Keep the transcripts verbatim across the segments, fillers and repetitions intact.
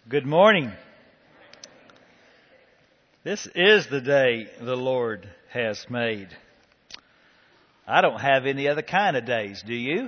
Good morning. This is the day the Lord has made. I don't have any other kind of days, do you?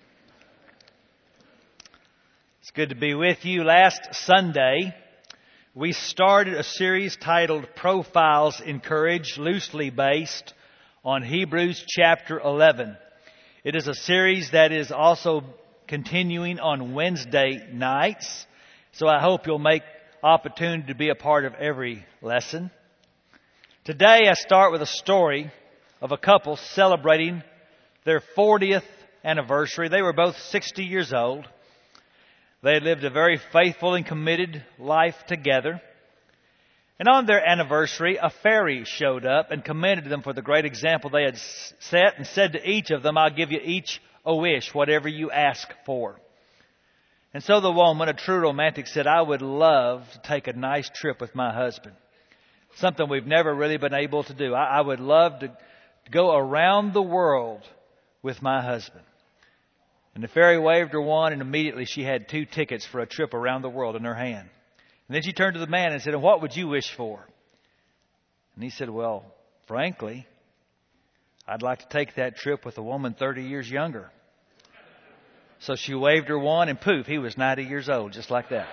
It's good to be with you. Last Sunday, we started a series titled Profiles in Courage, loosely based on Hebrews chapter eleven. It is a series that is also continuing on Wednesday nights. So I hope you'll make opportunity to be a part of every lesson. Today I start with a story of a couple celebrating their fortieth anniversary. They were both sixty years old. They had lived a very faithful and committed life together. And on their anniversary, a fairy showed up and commended them for the great example they had set and said to each of them, "I'll give you each a wish, whatever you ask for." And so the woman, a true romantic, said, "I would love to take a nice trip with my husband. Something we've never really been able to do. I, I would love to go around the world with my husband." And the fairy waved her wand, and immediately she had two tickets for a trip around the world in her hand. And then she turned to the man and said, "And what would you wish for?" And he said, "Well, frankly, I'd like to take that trip with a woman thirty years younger." So she waved her wand, and poof, he was ninety years old, just like that.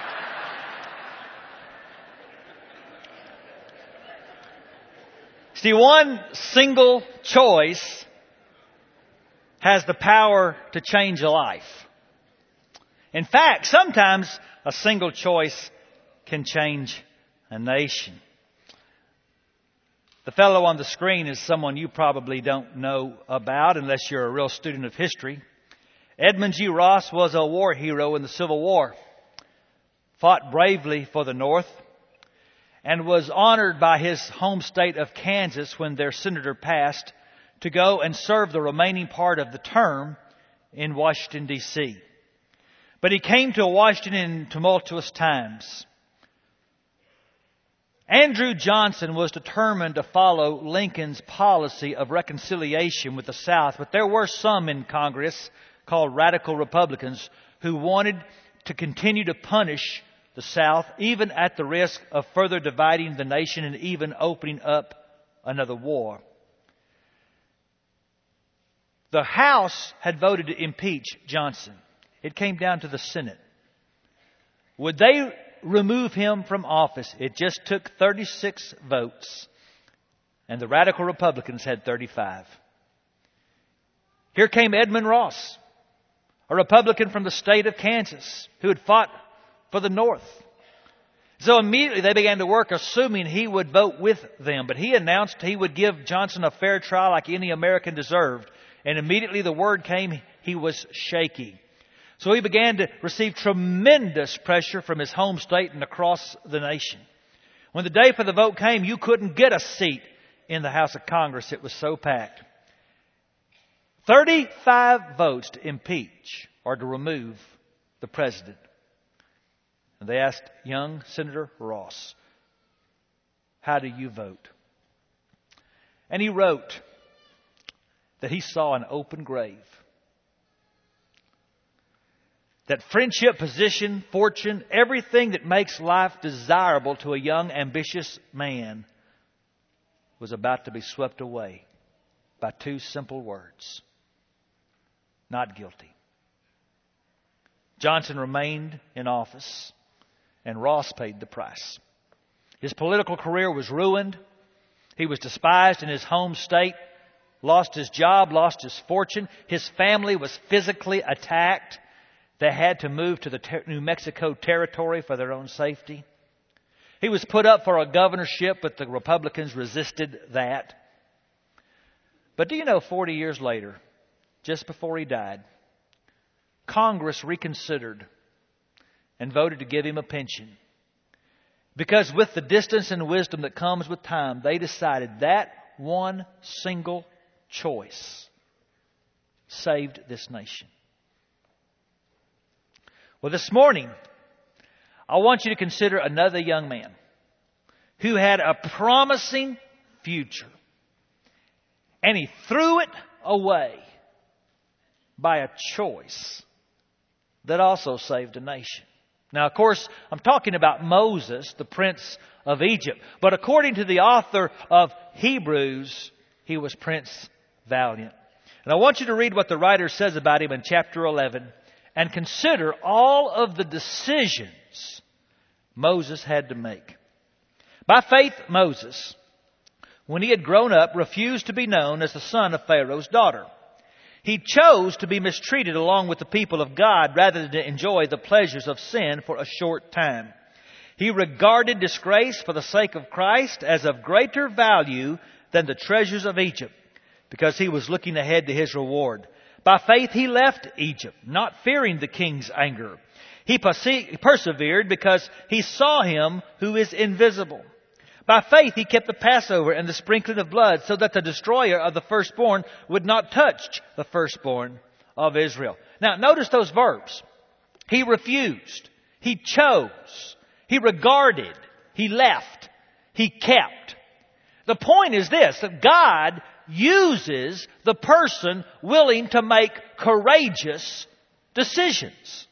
See, one single choice has the power to change a life. In fact, sometimes a single choice can change a nation. The fellow on the screen is someone you probably don't know about unless you're a real student of history. Edmund G. Ross was a war hero in the Civil War, fought bravely for the North, and was honored by his home state of Kansas when their senator passed to go and serve the remaining part of the term in Washington, D C But he came to Washington in tumultuous times. Andrew Johnson was determined to follow Lincoln's policy of reconciliation with the South, but there were some in Congress called radical Republicans who wanted to continue to punish the South, even at the risk of further dividing the nation and even opening up another war. The House had voted to impeach Johnson. It came down to the Senate. Would they remove him from office? It just took thirty-six votes, and the radical Republicans had thirty-five. Here came Edmund Ross, a Republican from the state of Kansas who had fought for the North. So immediately they began to work assuming he would vote with them. But he announced he would give Johnson a fair trial like any American deserved. And immediately the word came, he was shaky. So he began to receive tremendous pressure from his home state and across the nation. When the day for the vote came, you couldn't get a seat in the House of Congress. It was so packed. thirty-five votes to impeach or to remove the president. And they asked young Senator Ross, "How do you vote?" And he wrote that he saw an open grave. That friendship, position, fortune, everything that makes life desirable to a young, ambitious man was about to be swept away by two simple words: not guilty. Johnson remained in office, and Ross paid the price. His political career was ruined. He was despised in his home state, lost his job, lost his fortune. His family was physically attacked. They had to move to the ter- New Mexico territory for their own safety. He was put up for a governorship, but the Republicans resisted that. But do you know, forty years later, just before he died, Congress reconsidered and voted to give him a pension. Because with the distance and wisdom that comes with time, they decided that one single choice saved this nation. Well, this morning, I want you to consider another young man who had a promising future, and he threw it away by a choice that also saved a nation. Now, of course, I'm talking about Moses, the prince of Egypt. But according to the author of Hebrews, he was Prince Valiant. And I want you to read what the writer says about him in chapter eleven and consider all of the decisions Moses had to make. By faith, Moses, when he had grown up, refused to be known as the son of Pharaoh's daughter. He chose to be mistreated along with the people of God rather than to enjoy the pleasures of sin for a short time. He regarded disgrace for the sake of Christ as of greater value than the treasures of Egypt, because he was looking ahead to his reward. By faith he left Egypt, not fearing the king's anger. He persevered because he saw him who is invisible. By faith he kept the Passover and the sprinkling of blood, so that the destroyer of the firstborn would not touch the firstborn of Israel. Now notice those verbs. He refused. He chose. He regarded. He left. He kept. The point is this, that God uses the person willing to make courageous decisions.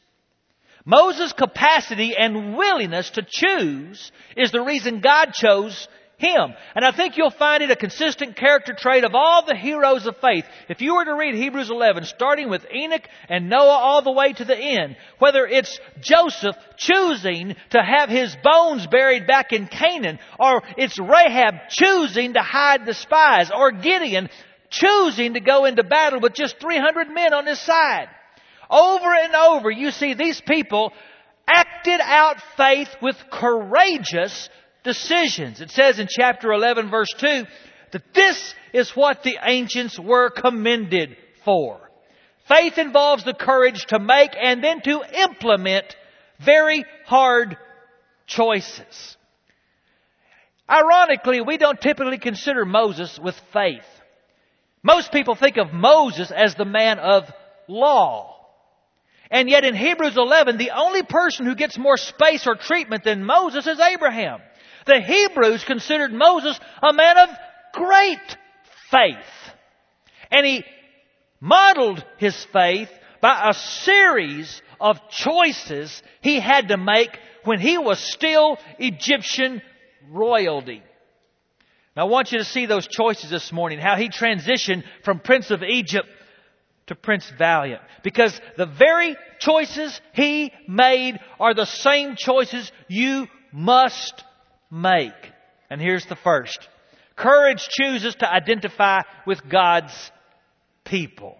Moses' capacity and willingness to choose is the reason God chose him. And I think you'll find it a consistent character trait of all the heroes of faith. If you were to read Hebrews eleven, starting with Enoch and Noah all the way to the end, whether it's Joseph choosing to have his bones buried back in Canaan, or it's Rahab choosing to hide the spies, or Gideon choosing to go into battle with just three hundred men on his side. Over and over, you see these people acted out faith with courageous decisions. It says in chapter eleven, verse two, that this is what the ancients were commended for. Faith involves the courage to make and then to implement very hard choices. Ironically, we don't typically consider Moses with faith. Most people think of Moses as the man of law. And yet in Hebrews eleven, the only person who gets more space or treatment than Moses is Abraham. The Hebrews considered Moses a man of great faith. And he modeled his faith by a series of choices he had to make when he was still Egyptian royalty. Now I want you to see those choices this morning, how he transitioned from Prince of Egypt to Prince Valiant. Because the very choices he made are the same choices you must make. And here's the first. Courage chooses to identify with God's people.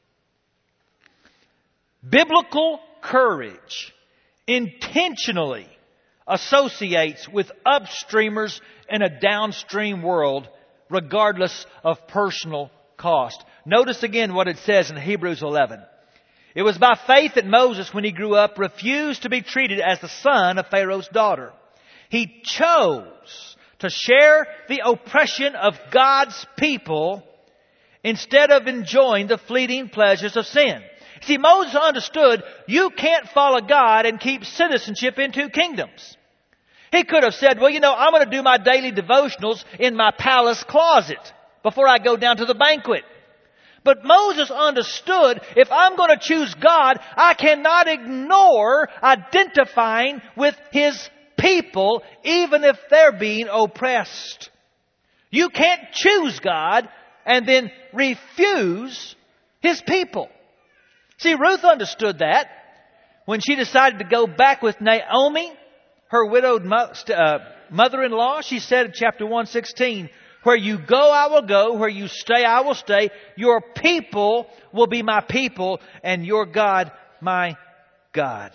Biblical courage intentionally associates with upstreamers in a downstream world, regardless of personal cost. Notice again what it says in Hebrews eleven. It was by faith that Moses, when he grew up, refused to be treated as the son of Pharaoh's daughter. He chose to share the oppression of God's people instead of enjoying the fleeting pleasures of sin. See, Moses understood you can't follow God and keep citizenship in two kingdoms. He could have said, well, you know, I'm going to do my daily devotionals in my palace closet before I go down to the banquet. But Moses understood if I'm going to choose God, I cannot ignore identifying with His people, even if they're being oppressed. You can't choose God and then refuse His people. See, Ruth understood that when she decided to go back with Naomi, her widowed mother-in-law. She said in chapter one sixteen, where you go, I will go. Where you stay, I will stay. Your people will be my people, and your God, my God.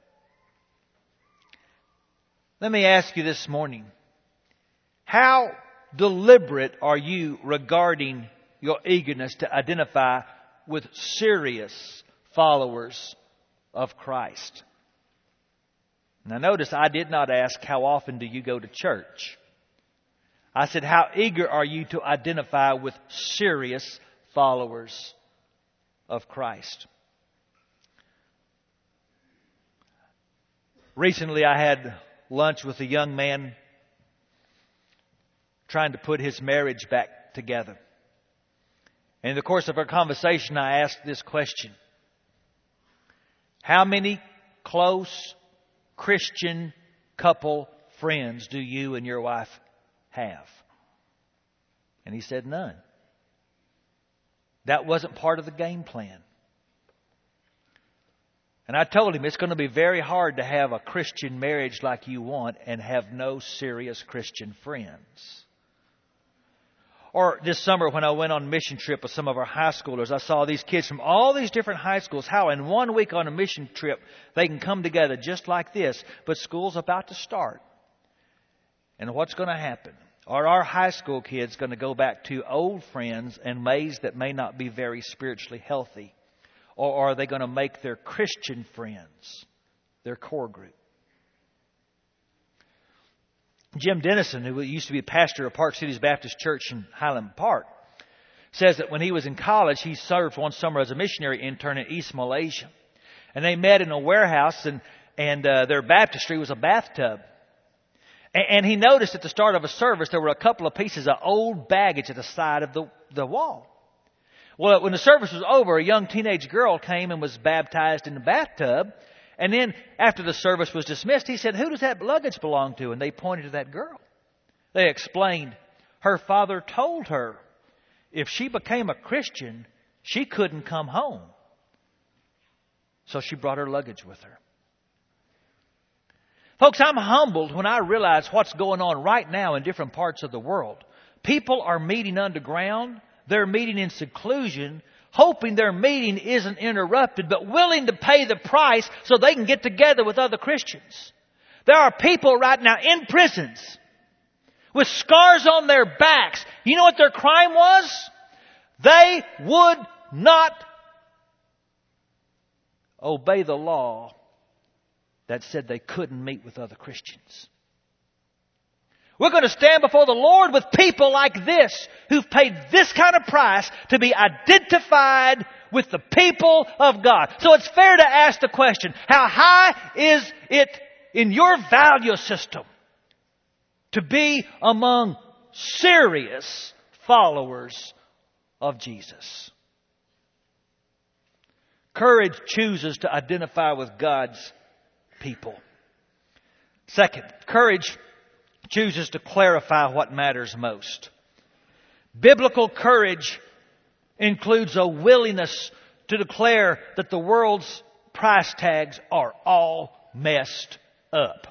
Let me ask you this morning, how deliberate are you regarding your eagerness to identify with serious followers of Christ? Now notice, I did not ask how often do you go to church. I said, how eager are you to identify with serious followers of Christ? Recently I had lunch with a young man trying to put his marriage back together. In the course of our conversation, I asked this question. How many close, Christian couple friends do you and your wife have? And he said, none. That wasn't part of the game plan. And I told him it's going to be very hard to have a Christian marriage like you want and have no serious Christian friends. Or this summer when I went on a mission trip with some of our high schoolers, I saw these kids from all these different high schools, how in one week on a mission trip they can come together just like this, but school's about to start. And what's going to happen? Are our high school kids going to go back to old friends and ways that may not be very spiritually healthy? Or are they going to make their Christian friends their core group? Jim Dennison, who used to be a pastor of Park Cities Baptist Church in Highland Park, says that when he was in college, he served one summer as a missionary intern in East Malaysia. And they met in a warehouse, and, and uh, their baptistry was a bathtub. And, and he noticed at the start of a service there were a couple of pieces of old baggage at the side of the, the wall. Well, when the service was over, a young teenage girl came and was baptized in the bathtub. And then after the service was dismissed, he said, who does that luggage belong to? And they pointed to that girl. They explained her father told her if she became a Christian, she couldn't come home. So she brought her luggage with her. Folks, I'm humbled when I realize what's going on right now in different parts of the world. People are meeting underground. They're meeting in seclusion, hoping their meeting isn't interrupted, but willing to pay the price so they can get together with other Christians. There are people right now in prisons with scars on their backs. You know what their crime was? They would not obey the law that said they couldn't meet with other Christians. We're going to stand before the Lord with people like this who've paid this kind of price to be identified with the people of God. So it's fair to ask the question, how high is it in your value system to be among serious followers of Jesus? Courage chooses to identify with God's people. Second, courage chooses to clarify what matters most. Biblical courage includes a willingness to declare that the world's price tags are all messed up.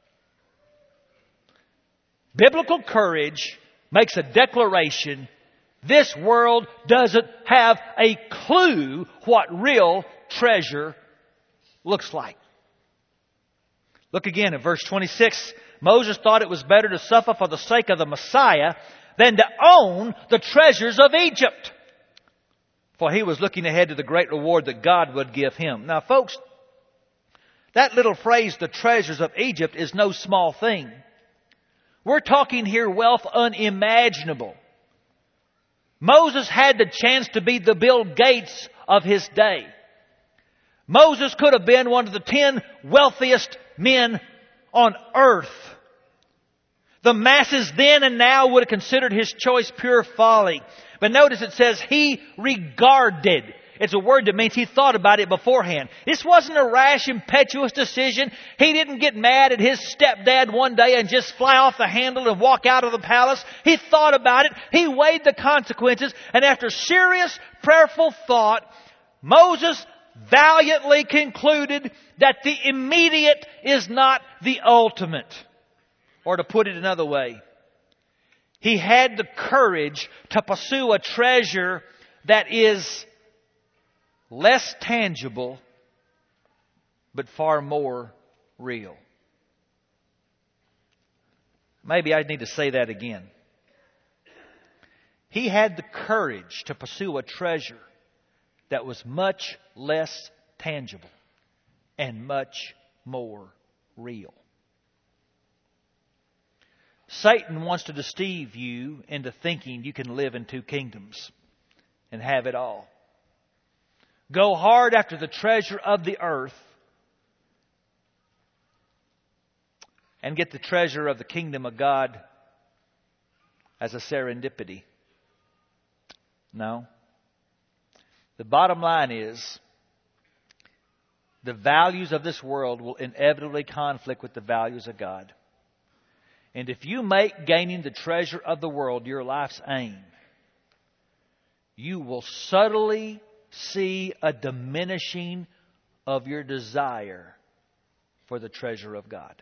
Biblical courage makes a declaration: this world doesn't have a clue what real treasure looks like. Look again at verse twenty-six. Moses thought it was better to suffer for the sake of the Messiah than to own the treasures of Egypt, for he was looking ahead to the great reward that God would give him. Now, folks, that little phrase, the treasures of Egypt, is no small thing. We're talking here wealth unimaginable. Moses had the chance to be the Bill Gates of his day. Moses could have been one of the ten wealthiest men on earth. The masses then and now would have considered his choice pure folly. But notice it says he regarded. It's a word that means he thought about it beforehand. This wasn't a rash, impetuous decision. He didn't get mad at his stepdad one day and just fly off the handle and walk out of the palace. He thought about it. He weighed the consequences. And after serious, prayerful thought, Moses valiantly concluded that the immediate is not the ultimate. Or to put it another way, he had the courage to pursue a treasure that is less tangible, but far more real. Maybe I need to say that again. He had the courage to pursue a treasure that was much less tangible and much more real. Satan wants to deceive you into thinking you can live in two kingdoms and have it all. Go hard after the treasure of the earth and get the treasure of the kingdom of God as a serendipity. No. The bottom line is, the values of this world will inevitably conflict with the values of God. And if you make gaining the treasure of the world your life's aim, you will subtly see a diminishing of your desire for the treasure of God.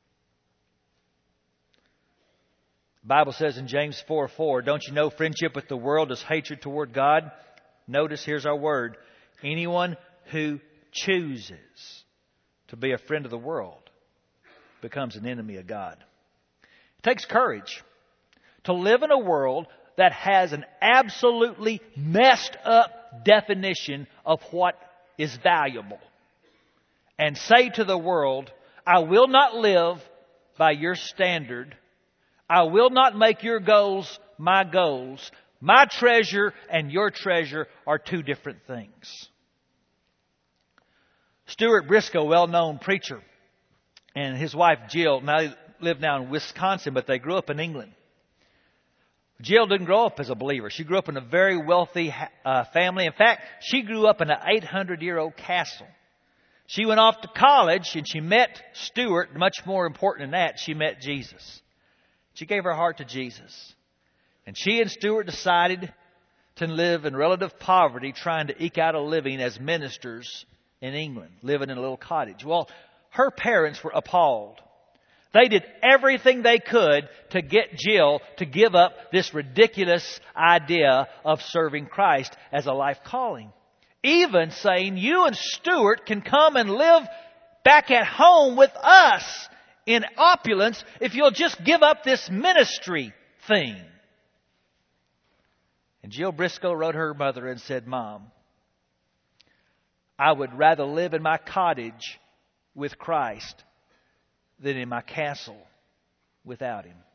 The Bible says in James four four, don't you know friendship with the world is hatred toward God? Notice, here's our word. Anyone who chooses to be a friend of the world becomes an enemy of God. It takes courage to live in a world that has an absolutely messed up definition of what is valuable. And say to the world, I will not live by your standard. I will not make your goals my goals. My treasure and your treasure are two different things. Stuart Briscoe, well-known preacher, and his wife Jill, now they live now in Wisconsin, but they grew up in England. Jill didn't grow up as a believer. She grew up in a very wealthy uh, family. In fact, she grew up in an eight hundred year old castle. She went off to college and she met Stuart. Much more important than that, she met Jesus. She gave her heart to Jesus. And she and Stuart decided to live in relative poverty, trying to eke out a living as ministers in England, living in a little cottage. Well, her parents were appalled. They did everything they could to get Jill to give up this ridiculous idea of serving Christ as a life calling. Even saying, you and Stuart can come and live back at home with us in opulence if you'll just give up this ministry thing. And Jill Briscoe wrote her mother and said, Mom, I would rather live in my cottage with Christ than in my castle without Him.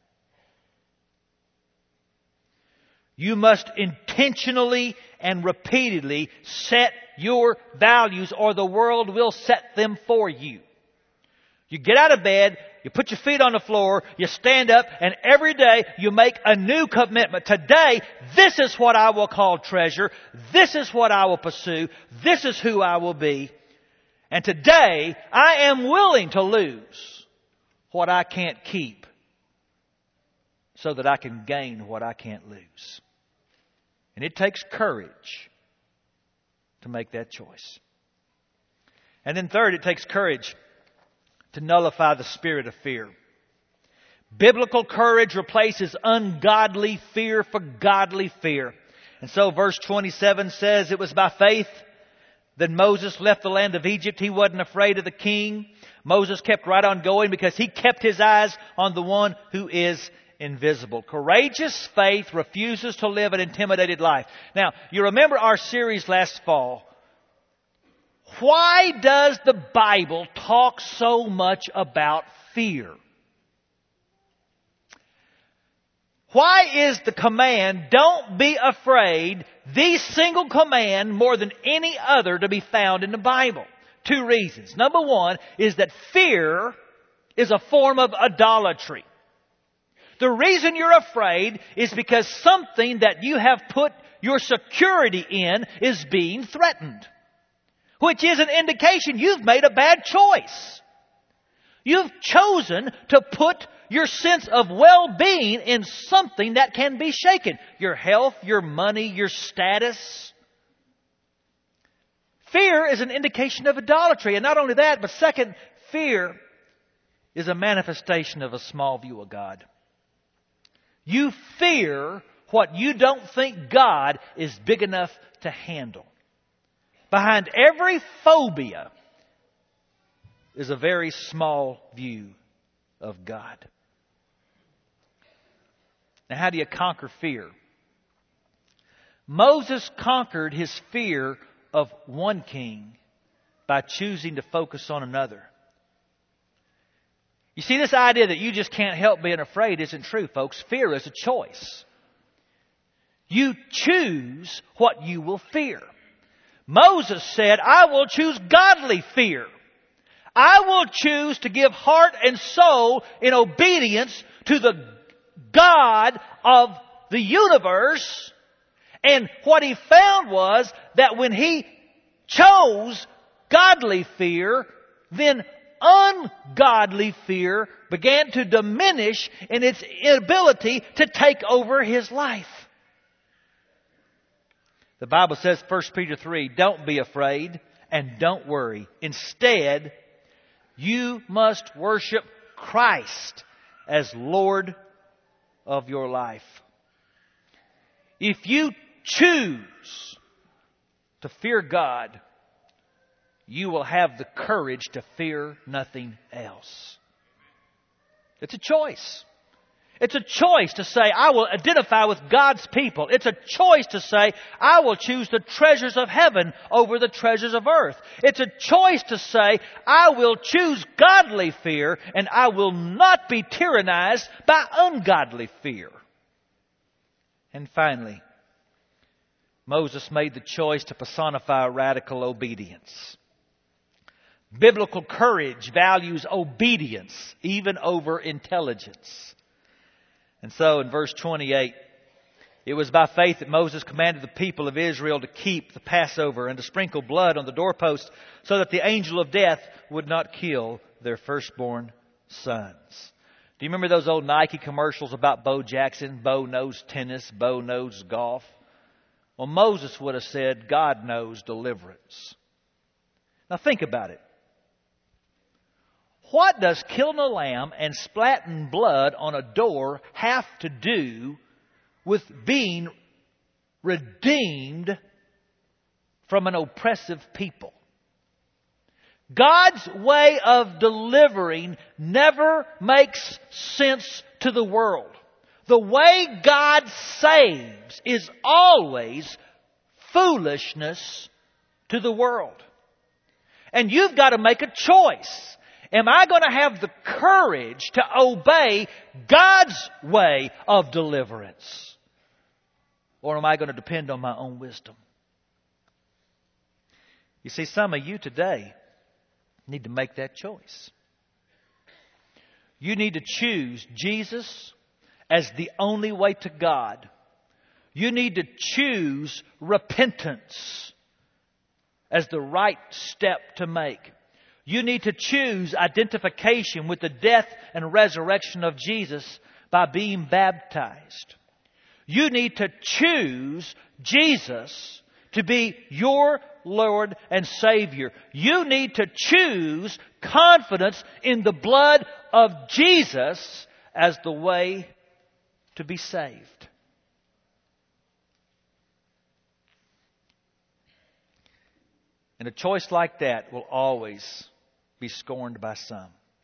You must intentionally and repeatedly set your values or the world will set them for you. You get out of bed, you put your feet on the floor, you stand up, and every day you make a new commitment. Today, this is what I will call treasure. This is what I will pursue. This is who I will be. And today, I am willing to lose what I can't keep so that I can gain what I can't lose. And it takes courage to make that choice. And then third, it takes courage to nullify the spirit of fear. Biblical courage replaces ungodly fear for godly fear. And so verse twenty-seven says, it was by faith that Moses left the land of Egypt. He wasn't afraid of the king. Moses kept right on going because he kept his eyes on the one who is invisible. Courageous faith refuses to live an intimidated life. Now, you remember our series last fall. Why does the Bible talk so much about fear? Why is the command, don't be afraid, the single command more than any other to be found in the Bible? Two reasons. Number one is that fear is a form of idolatry. The reason you're afraid is because something that you have put your security in is being threatened. Which is an indication you've made a bad choice. You've chosen to put your sense of well-being in something that can be shaken. Your health, your money, your status. Fear is an indication of idolatry. And not only that, but second, fear is a manifestation of a small view of God. You fear what you don't think God is big enough to handle. Behind every phobia is a very small view of God. Now, how do you conquer fear? Moses conquered his fear of one king by choosing to focus on another. You see, this idea that you just can't help being afraid isn't true, folks. Fear is a choice. You choose what you will fear. Moses said, I will choose godly fear. I will choose to give heart and soul in obedience to the God of the universe. And what he found was that when he chose godly fear, then ungodly fear began to diminish in its ability to take over his life. The Bible says, First Peter three, don't be afraid and don't worry. Instead, you must worship Christ as Lord of your life. If you choose to fear God, you will have the courage to fear nothing else. It's a choice. It's a choice to say, I will identify with God's people. It's a choice to say, I will choose the treasures of heaven over the treasures of earth. It's a choice to say, I will choose godly fear and I will not be tyrannized by ungodly fear. And finally, Moses made the choice to personify radical obedience. Biblical courage values obedience even over intelligence. And so in verse twenty-eight, it was by faith that Moses commanded the people of Israel to keep the Passover and to sprinkle blood on the doorpost so that the angel of death would not kill their firstborn sons. Do you remember those old Nike commercials about Bo Jackson? Bo knows tennis, Bo knows golf. Well, Moses would have said, God knows deliverance. Now think about it. What does killing a lamb and splatting blood on a door have to do with being redeemed from an oppressive people? God's way of delivering never makes sense to the world. The way God saves is always foolishness to the world. And you've got to make a choice. Am I going to have the courage to obey God's way of deliverance? Or am I going to depend on my own wisdom? You see, some of you today need to make that choice. You need to choose Jesus as the only way to God. You need to choose repentance as the right step to make. You need to choose identification with the death and resurrection of Jesus by being baptized. You need to choose Jesus to be your Lord and Savior. You need to choose confidence in the blood of Jesus as the way to be saved. And a choice like that will always be scorned by some.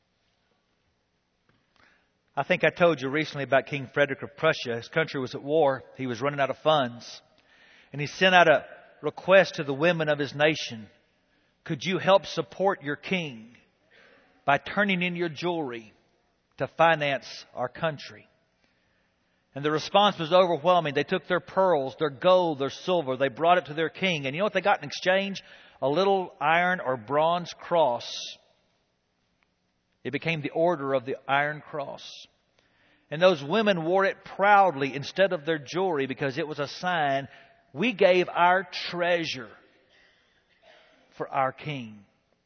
I think I told you recently about King Frederick of Prussia. His country was at war. He was running out of funds. And he sent out a request to the women of his nation. Could you help support your king by turning in your jewelry to finance our country? And the response was overwhelming. They took their pearls, their gold, their silver. They brought it to their king. And you know what they got in exchange? A little iron or bronze cross. It became the order of the Iron Cross. And those women wore it proudly instead of their jewelry because it was a sign we gave our treasure for our king.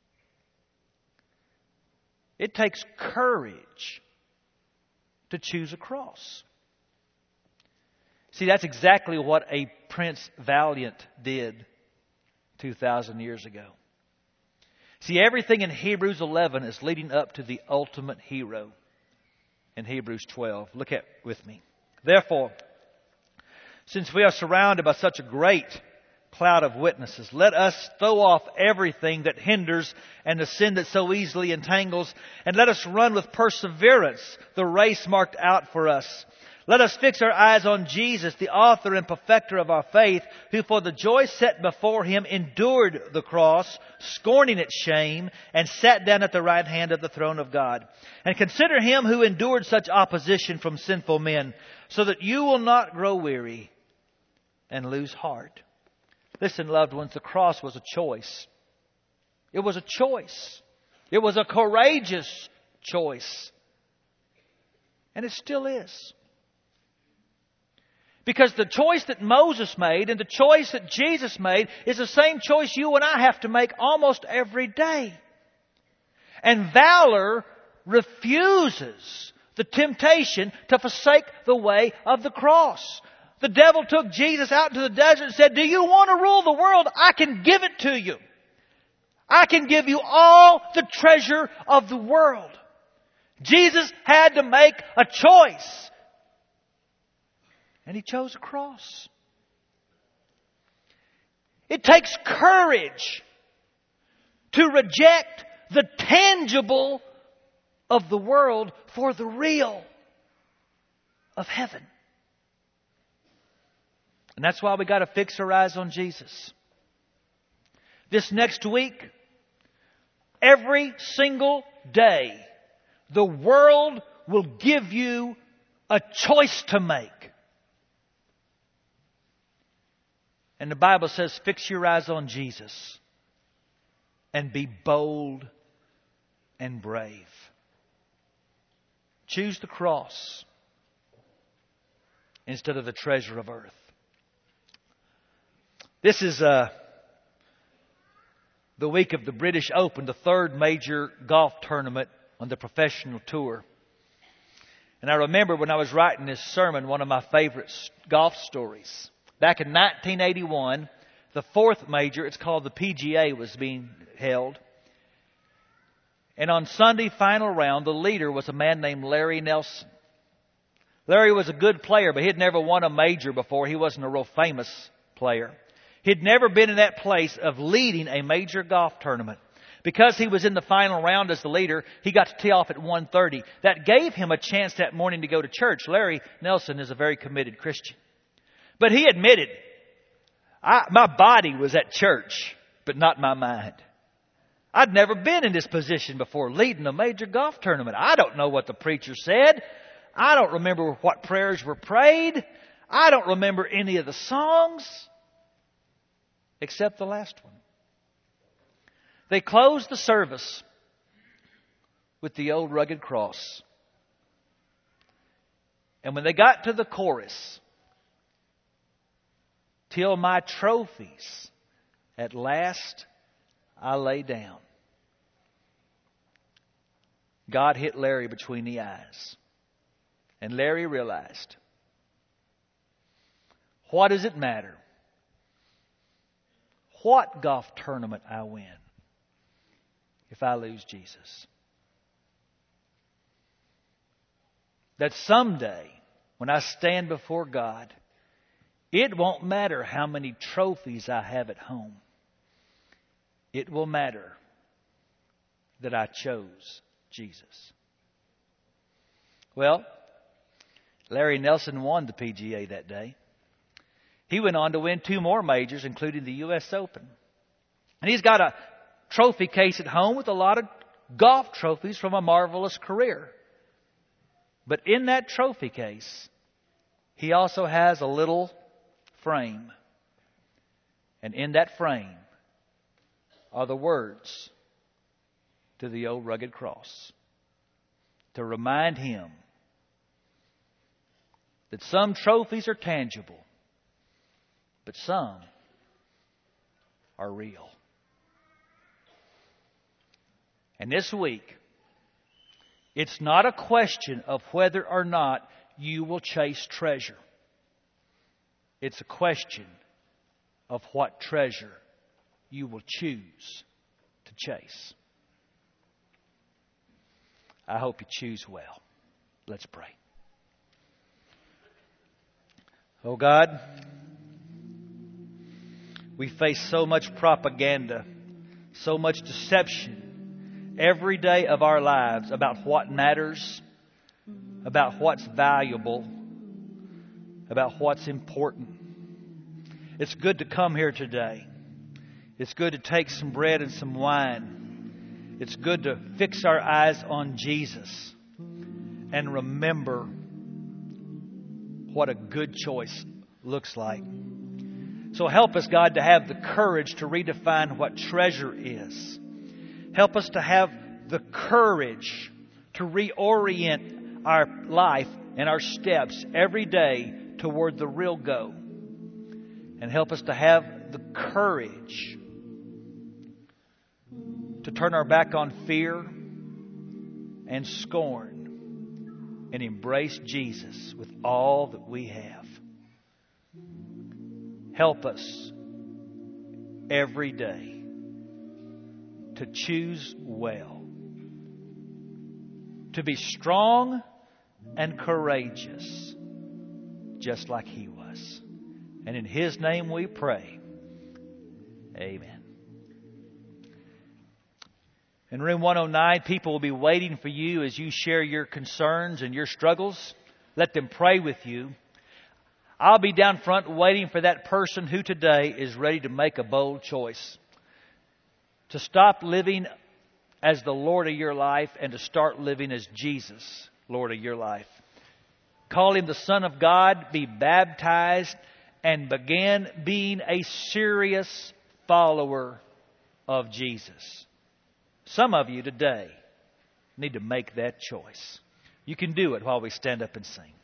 It takes courage to choose a cross. See, that's exactly what a Prince Valiant did two thousand years ago. See, everything in Hebrews eleven is leading up to the ultimate hero in Hebrews twelve. Look at with me. Therefore, since we are surrounded by such a great cloud of witnesses, let us throw off everything that hinders and the sin that so easily entangles, and let us run with perseverance the race marked out for us. Let us fix our eyes on Jesus, the author and perfecter of our faith, who for the joy set before Him endured the cross, scorning its shame, and sat down at the right hand of the throne of God. And consider Him who endured such opposition from sinful men, so that you will not grow weary and lose heart. Listen, loved ones, the cross was a choice. It was a choice. It was a courageous choice. And it still is. Because the choice that Moses made and the choice that Jesus made is the same choice you and I have to make almost every day. And valor refuses the temptation to forsake the way of the cross. The devil took Jesus out into the desert and said, do you want to rule the world? I can give it to you. I can give you all the treasure of the world. Jesus had to make a choice. And He chose a cross. It takes courage to reject the tangible of the world for the real of heaven. And that's why we got to fix our eyes on Jesus. This next week, every single day, the world will give you a choice to make. And the Bible says, fix your eyes on Jesus and be bold and brave. Choose the cross instead of the treasure of earth. This is uh, the week of the British Open, the third major golf tournament on the professional tour. And I remember when I was writing this sermon, one of my favorite golf stories. Back in nineteen eighty-one, the fourth major, it's called the P G A, was being held. And on Sunday final round, the leader was a man named Larry Nelson. Larry was a good player, but he'd never won a major before. He wasn't a real famous player. He'd never been in that place of leading a major golf tournament. Because he was in the final round as the leader, he got to tee off at one thirty. That gave him a chance that morning to go to church. Larry Nelson is a very committed Christian. But he admitted, I, my body was at church, but not my mind. I'd never been in this position before, leading a major golf tournament. I don't know what the preacher said. I don't remember what prayers were prayed. I don't remember any of the songs, except the last one. They closed the service with the old rugged cross. And when they got to the chorus, till my trophies at last I lay down, God hit Larry between the eyes. And Larry realized, what does it matter what golf tournament I win if I lose Jesus? That someday, when I stand before God, it won't matter how many trophies I have at home. It will matter that I chose Jesus. Well, Larry Nelson won the P G A that day. He went on to win two more majors, including the U S Open. And he's got a trophy case at home with a lot of golf trophies from a marvelous career. But in that trophy case, he also has a little frame. And in that frame are the words to the old rugged cross, to remind him that some trophies are tangible, but some are real. And this week, it's not a question of whether or not you will chase treasure. It's a question of what treasure you will choose to chase. I hope you choose well. Let's pray. Oh God, we face so much propaganda, so much deception every day of our lives about what matters, about what's valuable, about what's important. It's good to come here today. It's good to take some bread and some wine. It's good to fix our eyes on Jesus and remember what a good choice looks like. So help us, God, to have the courage to redefine what treasure is. Help us to have the courage to reorient our life and our steps every day toward the real go. And help us to have the courage to turn our back on fear and scorn and embrace Jesus with all that we have. Help us every day to choose well, to be strong and courageous, just like He was. And in His name we pray. Amen. In room one oh nine, people will be waiting for you as you share your concerns and your struggles. Let them pray with you. I'll be down front waiting for that person who today is ready to make a bold choice. To stop living as the Lord of your life and to start living as Jesus, Lord of your life. Call Him the Son of God, be baptized, and begin being a serious follower of Jesus. Some of you today need to make that choice. You can do it while we stand up and sing.